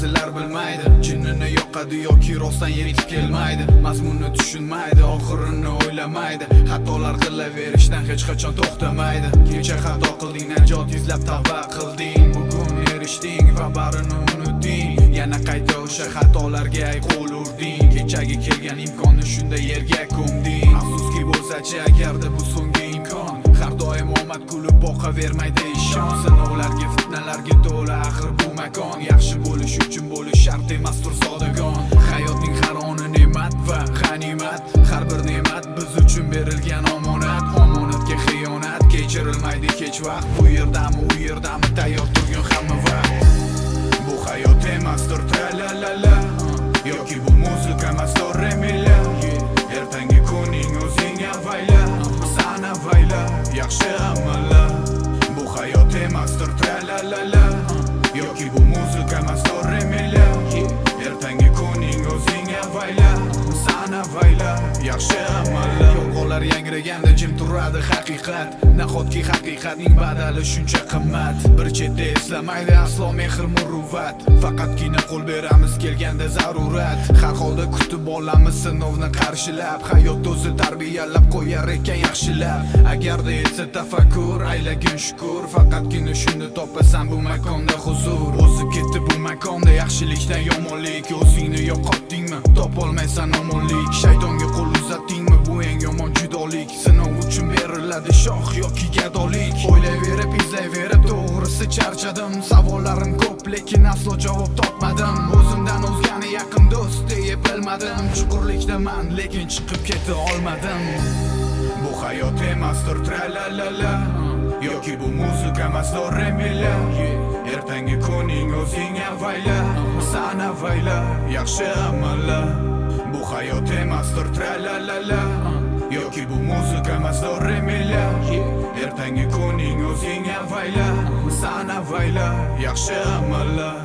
ba'zilar bilmaydi, jinnini yoqadi yoki rostdan yetib kelmaydi. Mazmunni tushunmaydi, oxirini o'ylamaydi, xatolar qilaverishdan hech qachon to'xtamaydi. Kecha xato qilding, najot izlab tavba qilding, bugun erishding va barini unutding. Yana qayta o'sha xatolarga qo'l urding, kechagi kelgan imkonni shunda yerga ko'mding. Afsuski bo'lsa-chi, agarda bu so'nggi imkon, har doim omad kulib boqavermaydi ishon. Sinovlarga, fitnalarga to'la axir bu makon. Yaxshi bo'lish uchun bo'lish shart emasdir zodagon. Hayotning har oni ne'mat va g'animat, har bir ne'mat biz uchun berilgan omonat. Omonatga xiyonat kechirilmaydi kech vaqt. Bu yerdami, u yerdami, tayyor turgan hamma vaqt. Bu hayot emasdir tra-la-la-la, yoki bu muzika emasdir remila. Ertangi kuning o'zing avayla, san avayla, yaxshi amallar. Bu hayot emasdir tra-la-la-la, yoki bu muzika emasdir remila. Ertangi kuning o'zing avayla, san avayla, yaxshi amallar. Yolg'onlar yangraganda jim turadi haqiqat, nahotki haqiqatning badali shuncha qimmat. Bir chetda eslamaydi aslo mehr muruvvat, faqatgina qo'l beramiz kelganda zarurat. Har holda kutib olamiz sinovni qarshilab, hayot o'zi tarbiyalab qo'yar ekan yaxshilab. Agarda etsa tafakkur, aylagin shukur, faqatgina shunda topasan bu makonda huzur. O'zi ketdi bu makonda yaxshilikdan yomonlik, o'zingni yo'qotdingmi, topolmaysan omonlik. Shaytonga qo'l uzatdingmi, bu eng yomon judolik. Sinov uchun beriladi shoh yoki gadolik. O'ylayverib, izlayverib, to'g'risi charchadim. Savollarim ko'p, lekin aslo javob topmadim. O'zimdan o'zgani yaqin do'st deb bilmadim. Chuqurlikdaman, lekin chiqib keta olmadim. Bu hayot emasdir tra-la-la-la, yoki bu muzika emasdir remila. Ertangi kuning o'zing avayla, san avayla, yaxshi amallar. Bu hayot emasdir tra-la-la-la, yoki bu muzika emasdir remila. Ertangi kuning o'zing avayla, san avayla, yaxshi amallar.